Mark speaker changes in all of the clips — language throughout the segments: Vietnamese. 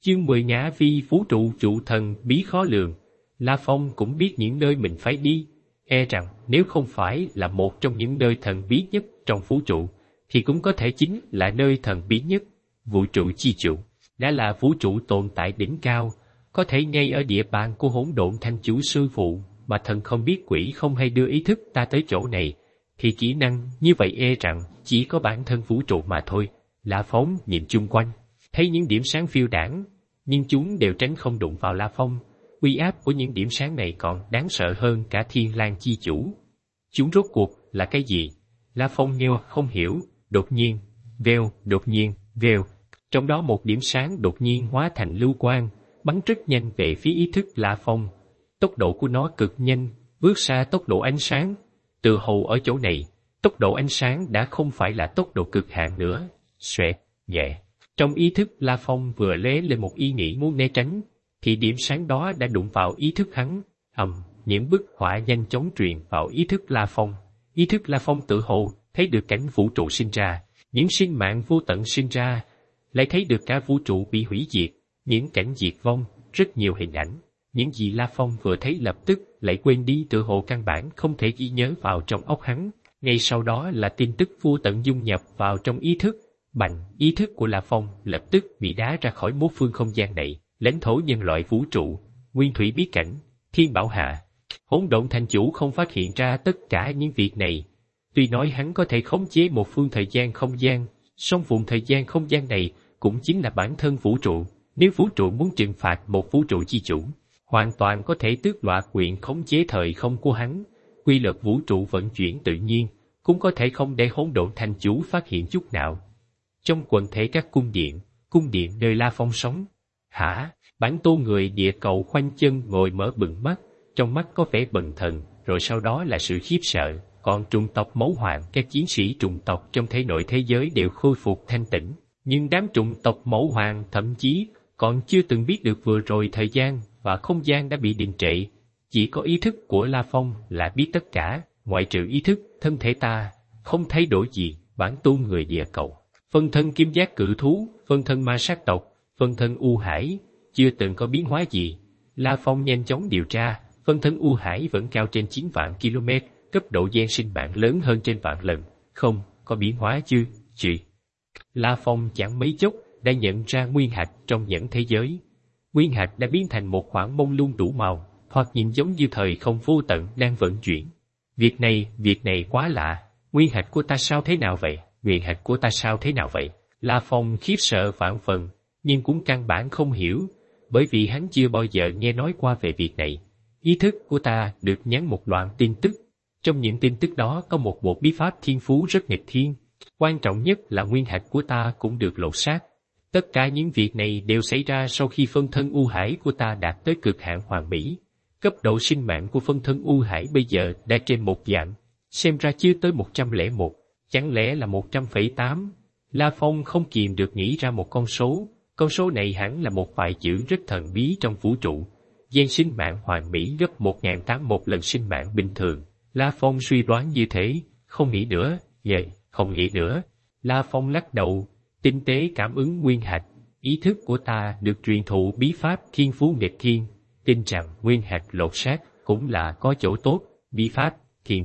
Speaker 1: Chương 10 Ngã vi vũ trụ trụ thần bí khó lường. La Phong cũng biết những nơi mình phải đi, e rằng nếu không phải là một trong những nơi thần bí nhất trong vũ trụ, thì cũng có thể chính là nơi thần bí nhất, vũ trụ chi trụ. Đã là vũ trụ tồn tại đỉnh cao, có thể ngay ở địa bàn của hỗn độn thanh chủ sư phụ, mà thần không biết quỷ không hay đưa ý thức ta tới chỗ này, thì kỹ năng như vậy e rằng chỉ có bản thân vũ trụ mà thôi. La Phong nhìn chung quanh, thấy những điểm sáng phiêu đãng, nhưng chúng đều tránh không đụng vào La Phong. Uy áp của những điểm sáng này còn đáng sợ hơn cả Thiên Lang chi chủ. Chúng rốt cuộc là cái gì? La Phong nghe không hiểu. Đột nhiên, vèo, trong đó một điểm sáng đột nhiên hóa thành lưu quang, bắn rất nhanh về phía ý thức La Phong. Tốc độ của nó cực nhanh, vượt xa tốc độ ánh sáng. Từ hồ ở chỗ này, tốc độ ánh sáng đã không phải là tốc độ cực hạn nữa. Xoẹt, nhẹ. Trong ý thức La Phong vừa lóe lên một ý nghĩ muốn né tránh, thì điểm sáng đó đã đụng vào ý thức hắn. Những bức họa nhanh chóng truyền vào ý thức La Phong. Ý thức La Phong tự hồ thấy được cảnh vũ trụ sinh ra, những sinh mạng vô tận sinh ra, lại thấy được cả vũ trụ bị hủy diệt, những cảnh diệt vong, rất nhiều hình ảnh. Những gì La Phong vừa thấy lập tức lại quên đi, tự hồ căn bản không thể ghi nhớ vào trong óc hắn. Ngay sau đó là tin tức vô tận dung nhập vào trong ý thức. Bành, ý thức của La Phong lập tức bị đá ra khỏi mốt phương không gian này, lãnh thổ nhân loại vũ trụ, nguyên thủy bí cảnh, thiên bảo hạ. Hỗn độn thành chủ không phát hiện ra tất cả những việc này. Tuy nói hắn có thể khống chế một phương thời gian không gian, song vùng thời gian không gian này cũng chính là bản thân vũ trụ. Nếu vũ trụ muốn trừng phạt một vũ trụ chi chủ, hoàn toàn có thể tước đoạt quyền khống chế thời không của hắn. Quy luật vũ trụ vận chuyển tự nhiên, cũng có thể không để hỗn độn thành chủ phát hiện chút nào. Trong quần thể các cung điện nơi La Phong sống. Hả? Bản tôn người địa cầu khoanh chân ngồi mở bừng mắt, trong mắt có vẻ bần thần, rồi sau đó là sự khiếp sợ. Còn trùng tộc Mẫu Hoàng, các chiến sĩ trùng tộc trong thể nội thế giới đều khôi phục thanh tĩnh. Nhưng đám trùng tộc Mẫu Hoàng thậm chí còn chưa từng biết được vừa rồi thời gian và không gian đã bị đình trệ. Chỉ có ý thức của La Phong là biết tất cả, ngoại trừ ý thức, thân thể ta không thay đổi gì. Bản tôn người địa cầu, phân thân kim giác cự thú, phân thân ma sát tộc, phân thân U Hải, chưa từng có biến hóa gì. La Phong nhanh chóng điều tra, phân thân U Hải vẫn cao trên 9 vạn km, cấp độ gen sinh mạng lớn hơn trên vạn lần. Không có biến hóa chứ, chị. La Phong chẳng mấy chốc đã nhận ra nguyên hạch trong nhẫn thế giới. Nguyên hạch đã biến thành một khoảng mông lung đủ màu, hoặc nhìn giống như thời không vô tận đang vận chuyển. Việc này quá lạ. Nguyên hạch của ta sao thế nào vậy? Nguyên hạch của ta sao thế nào vậy? La Phong khiếp sợ vạn phần, nhưng cũng căn bản không hiểu, bởi vì hắn chưa bao giờ nghe nói qua về việc này. Ý thức của ta được nhắn một loạt tin tức. Trong những tin tức đó có một bộ bí pháp thiên phú rất nghịch thiên. Quan trọng nhất là nguyên hạch của ta cũng được lột xác. Tất cả những việc này đều xảy ra sau khi phân thân U Hải của ta đạt tới cực hạn hoàn mỹ. Cấp độ sinh mạng của phân thân U Hải bây giờ đã trên 1 vạn, xem ra chưa tới 101, chẳng lẽ là 100,8? La Phong không kìm được nghĩ ra một con số này hẳn là một vài chữ rất thần bí trong vũ trụ. Gen sinh mạng hoàn mỹ gấp 1.081 lần sinh mạng bình thường. La Phong suy đoán như thế, không nghĩ nữa. La Phong lắc đầu, tinh tế cảm ứng nguyên hạch. Ý thức của ta được truyền thụ bí pháp thiên phú nghịch thiên, tin rằng nguyên hạch lột xác cũng là có chỗ tốt. Bí pháp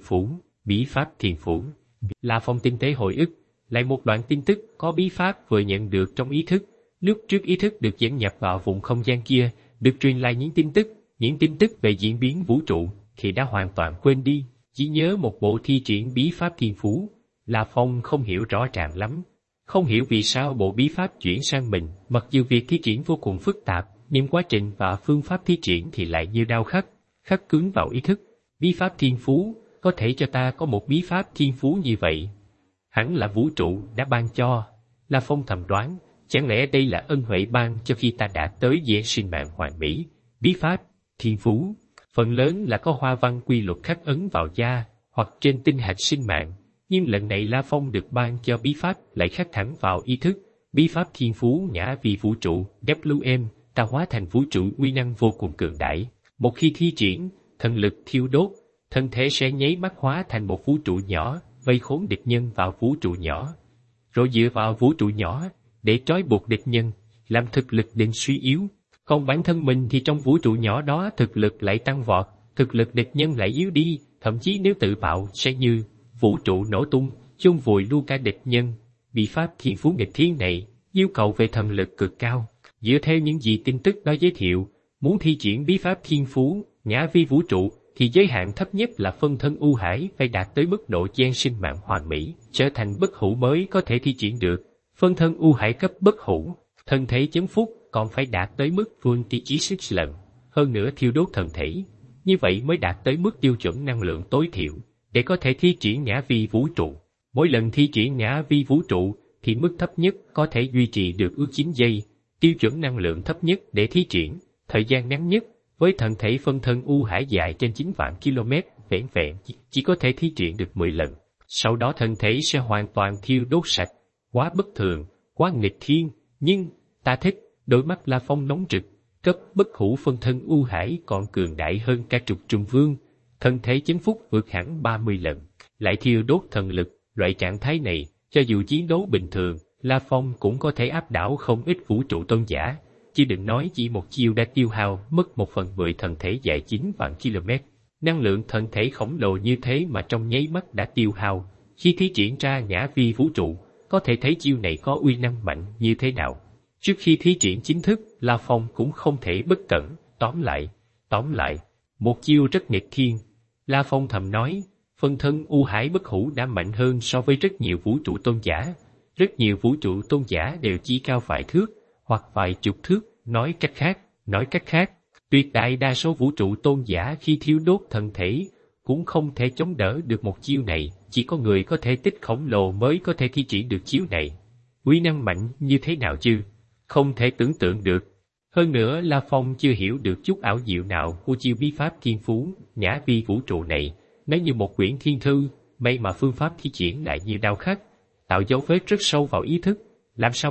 Speaker 1: thiên phú. La Phong tinh tế hồi ức, lại một đoạn tin tức có bí pháp vừa nhận được trong ý thức. Lúc trước ý thức được dẫn nhập vào vùng không gian kia, được truyền lại những tin tức về diễn biến vũ trụ, thì đã hoàn toàn quên đi, chỉ nhớ một bộ thi triển bí pháp thiên phú. La Phong không hiểu rõ ràng lắm, không hiểu vì sao bộ bí pháp chuyển sang mình, mặc dù việc thi triển vô cùng phức tạp, nhưng quá trình và phương pháp thi triển thì lại như đao khắc cứng vào ý thức. Bí pháp thiên phú, có thể cho ta có một bí pháp thiên phú như vậy? Hẳn là vũ trụ đã ban cho. La Phong thầm đoán, chẳng lẽ đây là ân huệ ban cho khi ta đạt tới gen sinh mạng hoàn mỹ? Bí pháp thiên phú phần lớn là có hoa văn quy luật khắc ấn vào da hoặc trên tinh hạch sinh mạng, nhưng lần này La Phong được ban cho bí pháp lại khắc thẳng vào ý thức. Bí pháp thiên phú ngã vì vũ trụ WM, ta hóa thành vũ trụ uy năng vô cùng cường đại. Một khi thi triển, thần lực thiêu đốt, thân thể sẽ nháy mắt hóa thành một vũ trụ nhỏ, vây khốn địch nhân vào vũ trụ nhỏ, rồi dựa vào vũ trụ nhỏ để trói buộc địch nhân, làm thực lực định suy yếu. Còn bản thân mình thì trong vũ trụ nhỏ đó thực lực lại tăng vọt, thực lực địch nhân lại yếu đi, thậm chí nếu tự bạo sẽ như vũ trụ nổ tung, chôn vùi luôn cả địch nhân. Bí pháp thiên phú nghịch thiên này yêu cầu về thần lực cực cao. Dựa theo những gì tin tức đó giới thiệu, muốn thi triển bí pháp thiên phú nhã vi vũ trụ thì giới hạn thấp nhất là phân thân U Hải phải đạt tới mức độ gen sinh mạng hoàn mỹ, trở thành bất hủ mới có thể thi triển được. Phân thân U Hải cấp bất hủ, thân thể chấn phúc còn phải đạt tới mức Multi-6 lần, hơn nữa thiêu đốt thần thể. Như vậy mới đạt tới mức tiêu chuẩn năng lượng tối thiểu, để có thể thi triển nhã vi vũ trụ. Mỗi lần thi triển nhã vi vũ trụ thì mức thấp nhất có thể duy trì được ước 9 giây, tiêu chuẩn năng lượng thấp nhất để thi triển, thời gian ngắn nhất, với thân thể phân thân U Hải dài trên 9 vạn km, vẻn vẹn chỉ có thể thi triển được 10 lần. Sau đó thân thể sẽ hoàn toàn thiêu đốt sạch. Quá bất thường, quá nghịch thiên, nhưng ta thích. Đôi mắt La Phong nóng rực, cấp bất hủ phân thân U Hải còn cường đại hơn cả trục trùng vương, thân thể chấn phúc vượt hẳn 30 lần, lại thiêu đốt thần lực. Loại trạng thái này, cho dù chiến đấu bình thường, La Phong cũng có thể áp đảo không ít vũ trụ tôn giả, chứ đừng nói chỉ một chiêu đã tiêu hao mất 1/10 thần thể dài 9 vạn km. Năng lượng thần thể khổng lồ như thế mà trong nháy mắt đã tiêu hao, khi thi triển ra nhã vi vũ trụ, có thể thấy chiêu này có uy năng mạnh như thế nào. Trước khi thi triển chính thức, La Phong cũng không thể bất cẩn. Tóm lại, một chiêu rất nghịch thiên. La Phong thầm nói, phân thân U Hải bất hủ đã mạnh hơn so với rất nhiều vũ trụ tôn giả. Rất nhiều vũ trụ tôn giả đều chỉ cao vài thước, hoặc vài chục thước. Nói cách khác, tuyệt đại đa số vũ trụ tôn giả khi thiêu đốt thần thể cũng không thể chống đỡ được một chiêu này. Chỉ có người có thể tích khổng lồ mới có thể thi triển được chiêu này. Uy năng mạnh như thế nào chứ? Không thể tưởng tượng được. Hơn nữa La Phong chưa hiểu được chút ảo diệu nào của chiêu bí pháp thiên phú nhã vi vũ trụ này. Nếu như một quyển thiên thư, may mà phương pháp thi triển lại như đao khắc, tạo dấu vết rất sâu vào ý thức. Làm sao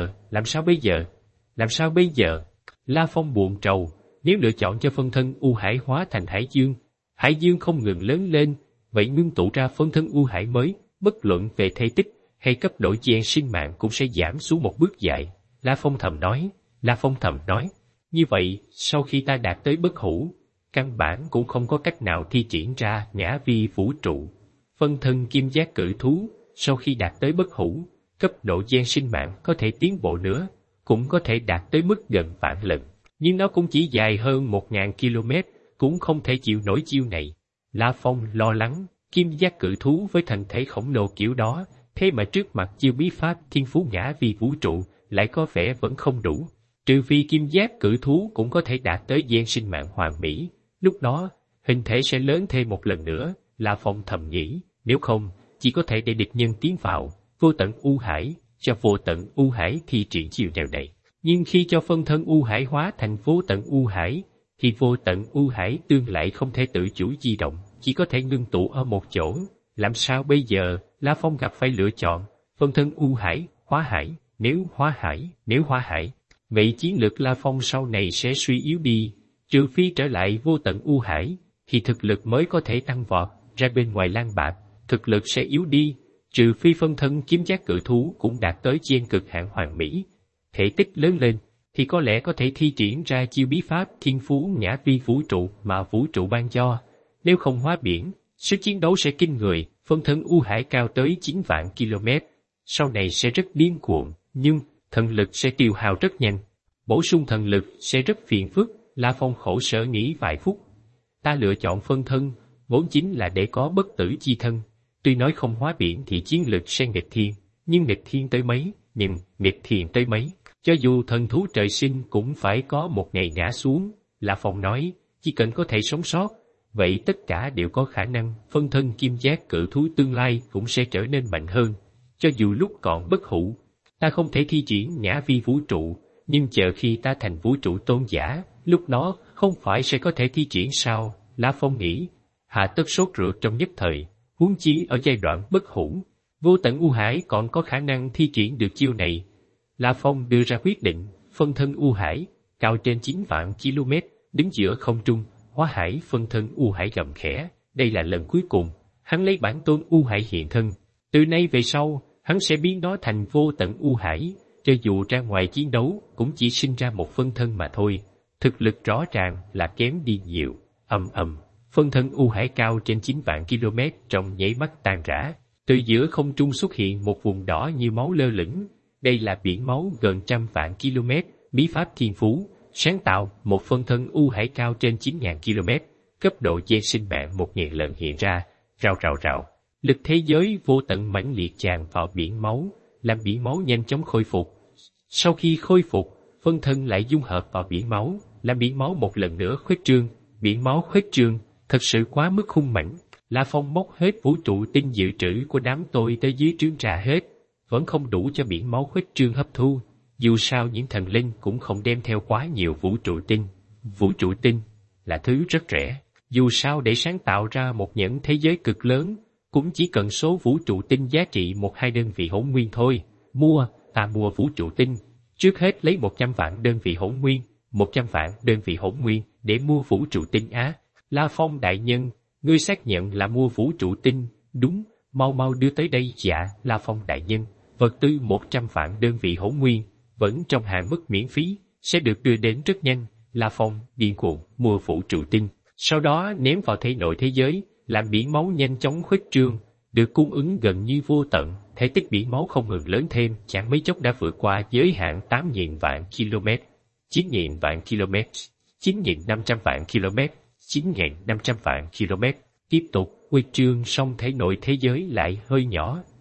Speaker 1: bây giờ? La Phong buồn rầu. Nếu lựa chọn cho phân thân U Hải hóa thành Hải Dương không ngừng lớn lên, vậy ngưng tụ ra phân thân U Hải mới, bất luận về thể tích hay cấp độ gen sinh mạng cũng sẽ giảm xuống một bước dài. La Phong thầm nói, như vậy, sau khi ta đạt tới bất hủ, căn bản cũng không có cách nào thi triển ra nhã vi vũ trụ. Phân thân kim giác cự thú, sau khi đạt tới bất hủ, cấp độ gen sinh mạng có thể tiến bộ nữa, cũng có thể đạt tới mức gần vạn lần. Nhưng nó cũng chỉ dài hơn 1000 km, cũng không thể chịu nổi chiêu này. La Phong lo lắng, kim giác cự thú với thân thể khổng lồ kiểu đó, thế mà trước mặt chiêu bí pháp thiên phú nhã vi vũ trụ, lại có vẻ vẫn không đủ. Trừ phi kim giác cự thú cũng có thể đạt tới gen sinh mạng hoàn mỹ, lúc đó, hình thể sẽ lớn thêm một lần nữa. La Phong thầm nghĩ, nếu không, chỉ có thể để địch nhân tiến vào, vô tận U Hải, cho vô tận U Hải thi triển chiêu nào này. Nhưng khi cho phân thân U Hải hóa thành vô tận U Hải, thì vô tận U Hải tương lại không thể tự chủ di động, chỉ có thể ngưng tụ ở một chỗ. Làm sao bây giờ? La Phong gặp phải lựa chọn, phân thân U Hải, hóa Hải. Nếu hóa Hải, vậy chiến lược La Phong sau này sẽ suy yếu đi. Trừ phi trở lại vô tận U Hải, thì thực lực mới có thể tăng vọt. Ra bên ngoài lang bạc, thực lực sẽ yếu đi. Trừ phi phân thân kiếm giác cự thú cũng đạt tới gen cực hạn hoàn mỹ, thể tích lớn lên, thì có lẽ có thể thi triển ra chiêu bí pháp thiên phú nhã vi vũ trụ mà vũ trụ ban cho. Nếu không hóa biển, sức chiến đấu sẽ kinh người. Phân thân U Hải cao tới 9 vạn km, sau này sẽ rất điên cuồng, nhưng thần lực sẽ tiêu hao rất nhanh. Bổ sung thần lực sẽ rất phiền phức. La Phong khổ sở nghĩ vài phút. Ta lựa chọn phân thân, vốn chính là để có bất tử chi thân. Tuy nói không hóa biển thì chiến lực sẽ nghịch thiên, nhưng nghịch thiên tới mấy, cho dù thần thú trời sinh cũng phải có một ngày ngã xuống. La Phong nói, chỉ cần có thể sống sót, vậy tất cả đều có khả năng. Phân thân kim giác cự thú tương lai cũng sẽ trở nên mạnh hơn. Cho dù lúc còn bất hủ, ta không thể thi triển nhã vi vũ trụ, nhưng chờ khi ta thành vũ trụ tôn giả, lúc đó không phải sẽ có thể thi triển sao? La Phong nghĩ, hà tất sốt ruột trong nhất thời, huống chi ở giai đoạn bất hủ, vô tận U Hải còn có khả năng thi triển được chiêu này. La Phong đưa ra quyết định, phân thân U Hải, cao trên 9 vạn km, đứng giữa không trung, hóa Hải. Phân thân U Hải gầm khẽ, đây là lần cuối cùng, hắn lấy bản tôn U Hải hiện thân. Từ nay về sau, hắn sẽ biến nó thành vô tận U Hải, cho dù ra ngoài chiến đấu cũng chỉ sinh ra một phân thân mà thôi, thực lực rõ ràng là kém đi nhiều. Phân thân U Hải cao trên 9 vạn km trong nháy mắt tan rã. Từ giữa không trung xuất hiện một vùng đỏ như máu lơ lửng. Đây là biển máu gần 100 vạn km, bí pháp thiên phú, sáng tạo một phân thân U Hải cao trên 9.000 km, cấp độ dê sinh mạng 1.000 lần hiện ra, rào. Lực thế giới vô tận mãnh liệt tràn vào biển máu, làm biển máu nhanh chóng khôi phục. Sau khi khôi phục, phân thân lại dung hợp vào biển máu, làm biển máu một lần nữa khuếch trương. Biển máu khuếch trương, thật sự quá mức hung mãnh. La Phong móc hết vũ trụ tinh dự trữ của đám tôi tới dưới trướng ra hết, vẫn không đủ cho biển máu khuếch trương hấp thu. Dù sao những thần linh cũng không đem theo quá nhiều vũ trụ tinh. Vũ trụ tinh là thứ rất rẻ. Dù sao để sáng tạo ra một nhẫn thế giới cực lớn, cũng chỉ cần số vũ trụ tinh giá trị 1-2 đơn vị hỗn nguyên thôi. Mua vũ trụ tinh. Trước hết lấy 100 vạn đơn vị hỗn nguyên, 100 vạn đơn vị hỗn nguyên để mua vũ trụ tinh á. La Phong đại nhân, ngươi xác nhận là mua vũ trụ tinh, đúng, mau đưa tới đây. Dạ, La Phong đại nhân, vật tư 100 vạn đơn vị hỗn nguyên, vẫn trong hạn mức miễn phí, sẽ được đưa đến rất nhanh. La Phong điên cuồng mua vũ trụ tinh, sau đó ném vào thể nội thế giới, làm biển máu nhanh chóng khuếch trương, được cung ứng gần như vô tận, thể tích biển máu không ngừng lớn thêm, chẳng mấy chốc đã vượt qua giới hạn 8.000 vạn km, 9.000 vạn km, 9.500 vạn km, 9.500 vạn km. Tiếp tục khuếch trương xong thể nội thế giới lại hơi nhỏ,